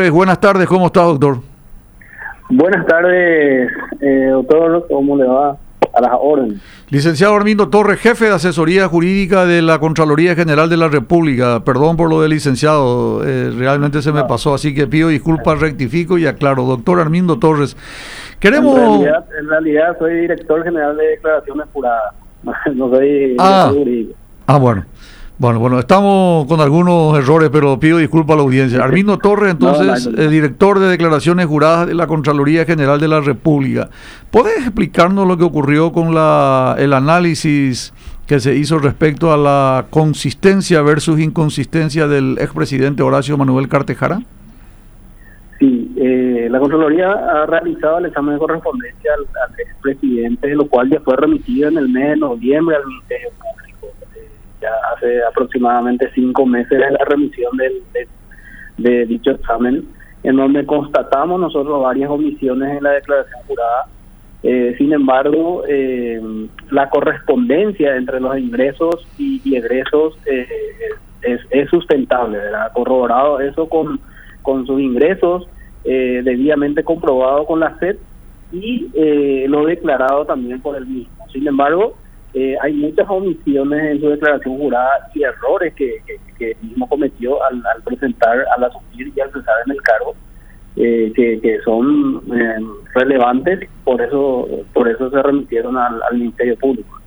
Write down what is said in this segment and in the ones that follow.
Torres, buenas tardes, ¿cómo está, doctor? Buenas tardes, doctor, ¿cómo le va? A las órdenes. Licenciado Armindo Torres, jefe de asesoría jurídica de la Contraloría General de la República. Perdón por lo de licenciado, realmente se me pasó, así que pido disculpas, rectifico y aclaro. Doctor Armindo Torres, queremos... En realidad soy director general de declaraciones juradas, no soy jurídico. Bueno, estamos con algunos errores, pero pido disculpas a la audiencia. Armindo Torres, entonces, director de declaraciones juradas de la Contraloría General de la República. ¿Podés explicarnos lo que ocurrió con el análisis que se hizo respecto a la consistencia versus inconsistencia del expresidente Horacio Manuel Cartes Jara? Sí, la Contraloría ha realizado el examen de correspondencia al expresidente, lo cual ya fue remitido en el mes de noviembre al Ministerio Público. Ya hace aproximadamente 5 meses de la remisión de dicho examen, en donde constatamos nosotros varias omisiones en la declaración jurada. Sin embargo, la correspondencia entre los ingresos y egresos es sustentable, ¿verdad? Corroborado eso con sus ingresos, debidamente comprobado con la SED y lo declarado también por él mismo. Sin embargo, hay muchas omisiones en su declaración jurada y errores que mismo cometió al presentar, al asumir y al cesar en el cargo, que son relevantes, por eso se remitieron al Ministerio Público.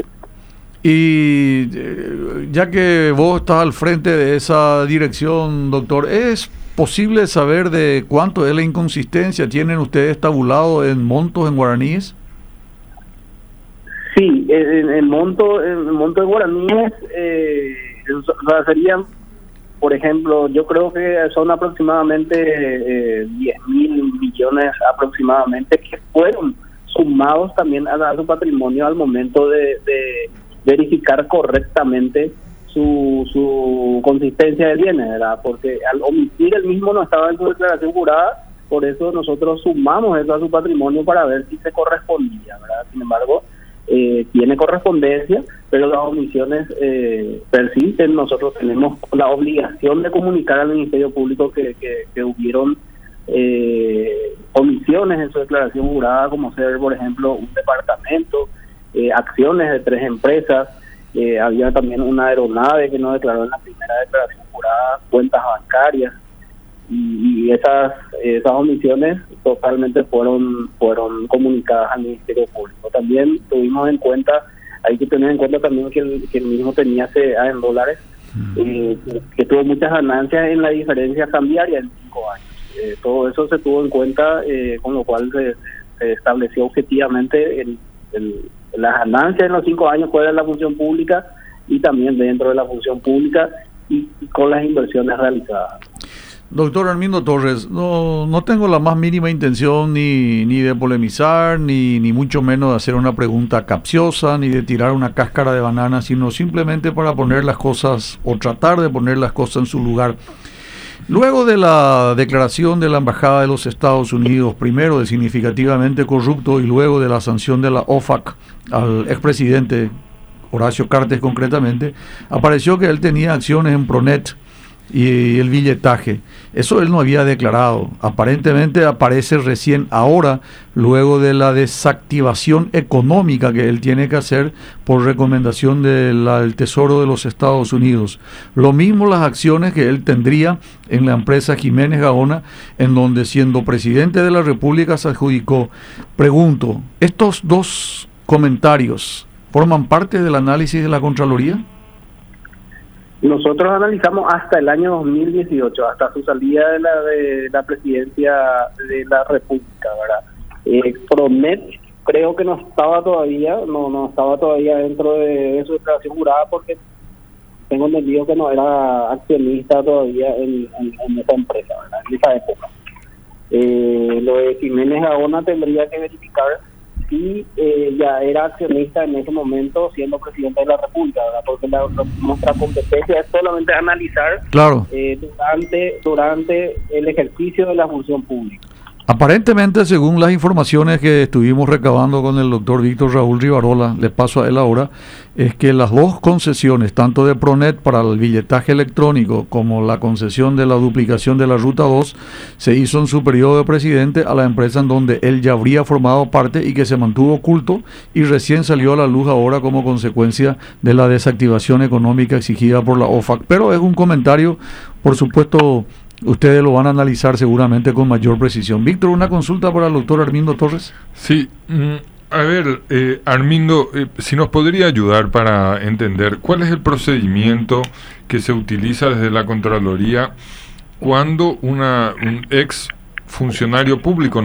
Y ya que vos estás al frente de esa dirección, doctor, ¿es posible saber de cuánto es la inconsistencia? ¿Tienen ustedes tabulado en montos en guaraníes? Sí, el monto de guaraníes serían, por ejemplo, yo creo que son aproximadamente 10.000 millones aproximadamente, que fueron sumados también a su patrimonio al momento de verificar correctamente su consistencia de bienes, ¿verdad? Porque al omitir el mismo no estaba en su declaración jurada, por eso nosotros sumamos eso a su patrimonio para ver si se correspondía, ¿verdad? Sin embargo, tiene correspondencia, pero las omisiones persisten. Nosotros tenemos la obligación de comunicar al Ministerio Público que hubieron omisiones en su declaración jurada, como ser, por ejemplo, un departamento, acciones de 3 empresas, había también una aeronave que no declaró en la primera declaración jurada, cuentas bancarias, y esas omisiones totalmente fueron comunicadas al Ministerio Público. También tuvimos en cuenta, hay que tener en cuenta también que el mismo tenía CDA en dólares, que tuvo muchas ganancias en la diferencia cambiaria en 5 años. Todo eso se tuvo en cuenta, con lo cual se estableció objetivamente las ganancias en los 5 años fuera de la función pública y también dentro de la función pública y con las inversiones realizadas. Doctor Armindo Torres, no tengo la más mínima intención ni de polemizar, ni mucho menos de hacer una pregunta capciosa, ni de tirar una cáscara de banana, sino simplemente para poner las cosas, o tratar de poner las cosas en su lugar. Luego de la declaración de la Embajada de los Estados Unidos, primero de significativamente corrupto y luego de la sanción de la OFAC al expresidente Horacio Cartes concretamente, apareció que él tenía acciones en Pronet y el billetaje. Eso él no había declarado. Aparentemente aparece recién ahora, luego de la desactivación económica que él tiene que hacer por recomendación del Tesoro de los Estados Unidos. Lo mismo las acciones que él tendría en la empresa Jiménez Gaona, en donde siendo presidente de la República se adjudicó. Pregunto, ¿estos 2 comentarios forman parte del análisis de la Contraloría? Nosotros analizamos hasta el año 2018, hasta su salida de la presidencia de la República, ¿verdad? Promet creo que no estaba todavía dentro de su declaración jurada, porque tengo entendido que no era accionista todavía en esa empresa, ¿verdad? En esa época. Lo de Jiménez Gaona tendría que verificar si ya era accionista en ese momento siendo presidente de la República, ¿verdad? Porque nuestra competencia es solamente analizar claro, durante el ejercicio de la función pública. Aparentemente, según las informaciones que estuvimos recabando con el doctor Víctor Raúl Rivarola, le paso a él ahora, es que las dos concesiones, tanto de Pronet para el billetaje electrónico como la concesión de la duplicación de la Ruta 2, se hizo en su periodo de presidente a la empresa en donde él ya habría formado parte y que se mantuvo oculto y recién salió a la luz ahora como consecuencia de la desactivación económica exigida por la OFAC. Pero es un comentario, por supuesto. Ustedes lo van a analizar seguramente con mayor precisión. Víctor, una consulta para el doctor Armindo Torres. Sí, a ver, Armindo, si nos podría ayudar para entender cuál es el procedimiento que se utiliza desde la Contraloría cuando un ex funcionario público,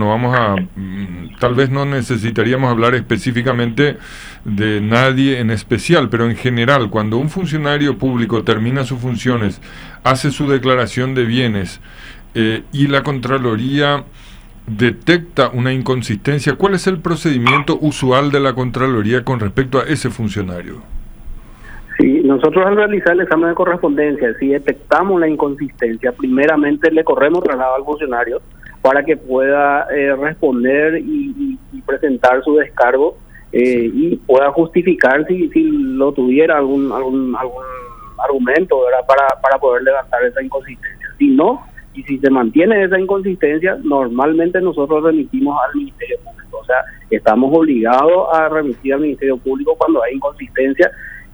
tal vez no necesitaríamos hablar específicamente de nadie en especial, pero en general, cuando un funcionario público termina sus funciones, hace su declaración de bienes y la Contraloría detecta una inconsistencia, ¿cuál es el procedimiento usual de la Contraloría con respecto a ese funcionario? Sí, nosotros al realizar el examen de correspondencia, si detectamos la inconsistencia, primeramente le corremos traslado al funcionario para que pueda responder y presentar su descargo y pueda justificar si lo tuviera algún argumento, ¿verdad? para poder levantar esa inconsistencia. Si no, y si se mantiene esa inconsistencia, normalmente nosotros remitimos al Ministerio Público. O sea, estamos obligados a remitir al Ministerio Público cuando hay inconsistencia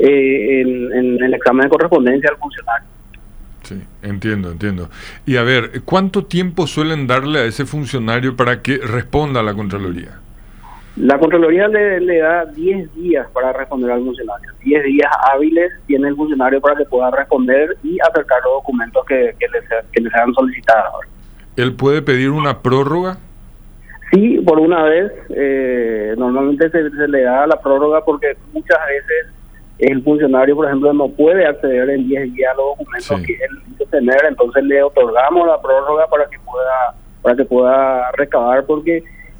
en el examen de correspondencia al funcionario. Sí, entiendo. Y a ver, ¿cuánto tiempo suelen darle a ese funcionario para que responda a la Contraloría? La Contraloría le da 10 días para responder al funcionario. 10 días hábiles tiene el funcionario para que pueda responder y acercar los documentos que le sean solicitados. ¿Él puede pedir una prórroga? Sí, por una vez. Normalmente se le da la prórroga porque muchas veces el funcionario, por ejemplo, no puede acceder en 10 días a los documentos que él quiere tener, entonces le otorgamos la prórroga para que pueda recabar, porque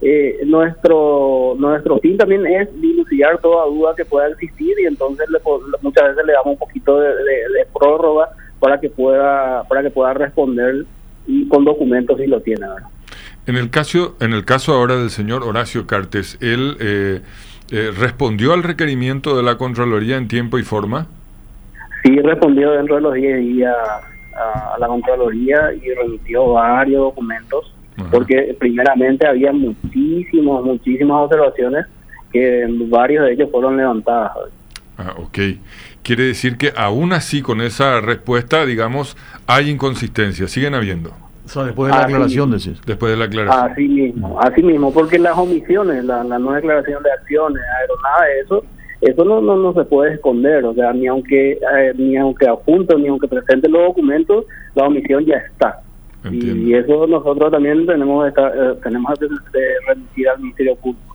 nuestro fin también es dilucidar toda duda que pueda existir, y entonces muchas veces le damos un poquito de prórroga para que pueda responder y con documentos si lo tiene, ¿verdad? En el caso ahora del señor Horacio Cartes, él ¿respondió al requerimiento de la Contraloría en tiempo y forma? Sí, respondió dentro de los 10 días a la Contraloría y remitió varios documentos. Ajá. Porque primeramente había muchísimas observaciones que varios de ellos fueron levantadas. Ok. Quiere decir que aún así con esa respuesta, digamos, hay inconsistencias, siguen habiendo. O sea, después de la aclaración, decís. Después de la aclaración. Así mismo, porque las omisiones, la no declaración de acciones, aeronaves, eso no se puede esconder. O sea, ni aunque adjunto, ni aunque presente los documentos, la omisión ya está. Entiendo. Y eso nosotros también tenemos que remitir al Ministerio Público.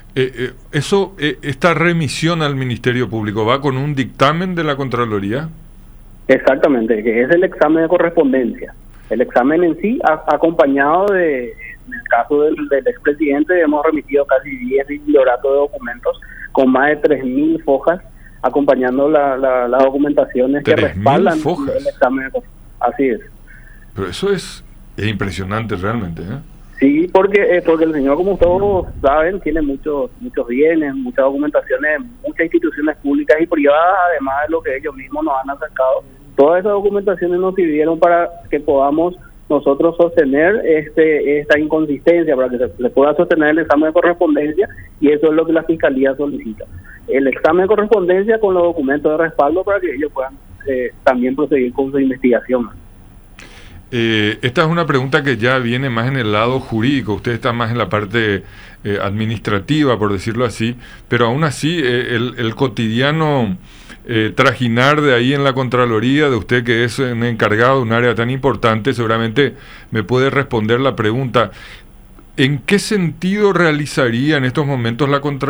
¿Esta remisión al Ministerio Público va con un dictamen de la Contraloría? Exactamente, que es el examen de correspondencia. El examen en sí, acompañado en el caso del expresidente, hemos remitido casi 10 biblioratos de documentos con más de 3.000 fojas, acompañando las documentaciones que respaldan el examen de correspondencia. Así es. Pero eso es impresionante realmente, ¿eh? Sí, porque el señor, como todos saben, tiene muchos bienes, muchas documentaciones, muchas instituciones públicas y privadas, además de lo que ellos mismos nos han acercado. Todas esas documentaciones nos sirvieron para que podamos nosotros sostener esta inconsistencia, para que se le pueda sostener el examen de correspondencia, y eso es lo que la Fiscalía solicita. El examen de correspondencia con los documentos de respaldo para que ellos puedan también proseguir con su investigación. Esta es una pregunta que ya viene más en el lado jurídico, usted está más en la parte administrativa, por decirlo así, pero aún así el cotidiano trajinar de ahí en la Contraloría, de usted que es un encargado de un área tan importante, seguramente me puede responder la pregunta: ¿en qué sentido realizaría en estos momentos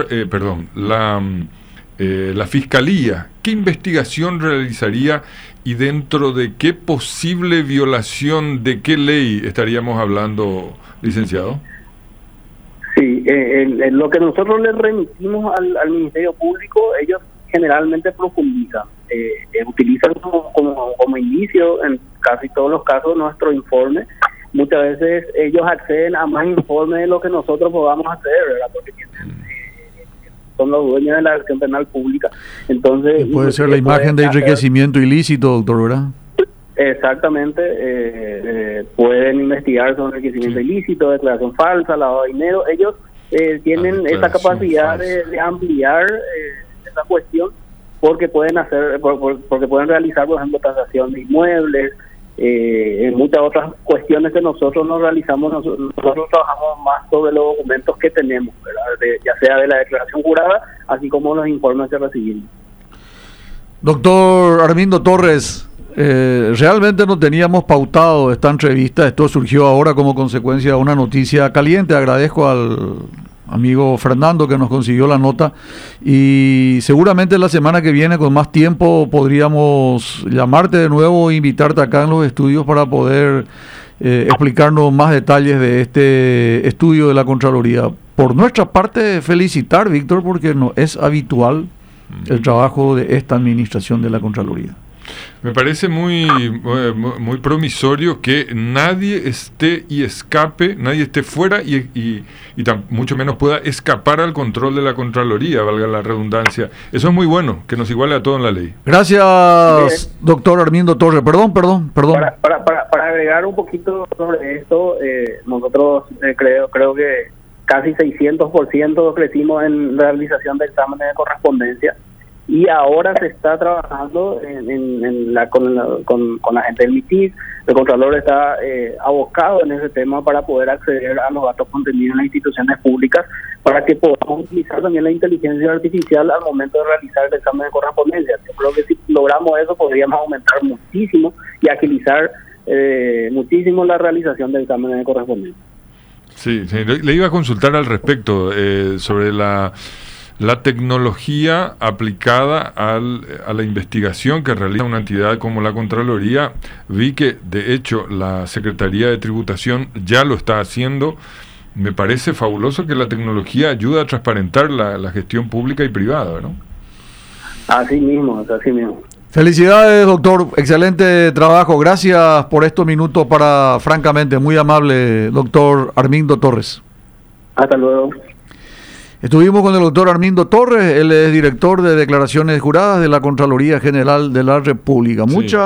la Fiscalía? ¿Qué investigación realizaría y dentro de qué posible violación de qué ley estaríamos hablando, licenciado? Sí, lo que nosotros le remitimos al Ministerio Público, ellos generalmente profundizan, utilizan como inicio en casi todos los casos nuestro informe muchas veces ellos acceden a más informes de lo que nosotros podamos hacer, ¿verdad? Porque son los dueños de la acción penal pública. Entonces, y puede ser la imagen de enriquecimiento ilícito, doctor, ¿verdad? Exactamente, pueden investigar sobre enriquecimiento ilícito, declaración falsa, lavado de dinero. Ellos tienen esa capacidad de ampliar esa cuestión, porque pueden porque pueden realizar, por ejemplo, tasación de inmuebles, en muchas otras cuestiones que nosotros no realizamos. Nosotros trabajamos más sobre los documentos que tenemos, ¿verdad? Ya sea de la declaración jurada, así como los informes que recibimos. Doctor Armindo Torres, realmente no teníamos pautado esta entrevista. Esto surgió ahora como consecuencia de una noticia caliente. Agradezco al amigo Fernando que nos consiguió la nota, y seguramente la semana que viene, con más tiempo, podríamos llamarte de nuevo e invitarte acá en los estudios para poder explicarnos más detalles de este estudio de la Contraloría. Por nuestra parte, felicitar, Víctor, porque no es habitual el trabajo de esta administración de la Contraloría. Me parece muy promisorio que nadie esté fuera y mucho menos pueda escapar al control de la Contraloría, valga la redundancia. Eso es muy bueno, que nos iguale a todo en la ley. Gracias, doctor Armindo Torres. Perdón. Para agregar un poquito sobre esto, nosotros creo que casi 600% crecimos en realización de exámenes de correspondencia. Y ahora se está trabajando con la gente del MITIS. El Contralor está abocado en ese tema para poder acceder a los datos contenidos en las instituciones públicas, para que podamos utilizar también la inteligencia artificial al momento de realizar el examen de correspondencia. Yo creo que si logramos eso, podríamos aumentar muchísimo y agilizar muchísimo la realización del examen de correspondencia. Sí, le iba a consultar al respecto sobre la tecnología aplicada a la investigación que realiza una entidad como la Contraloría. Vi que, de hecho, la Secretaría de Tributación ya lo está haciendo. Me parece fabuloso que la tecnología ayude a transparentar la gestión pública y privada, ¿no? Así mismo. Felicidades, doctor. Excelente trabajo. Gracias por estos minutos francamente, muy amable, doctor Armindo Torres. Hasta luego. Estuvimos con el doctor Armindo Torres, él es director de declaraciones juradas de la Contraloría General de la República.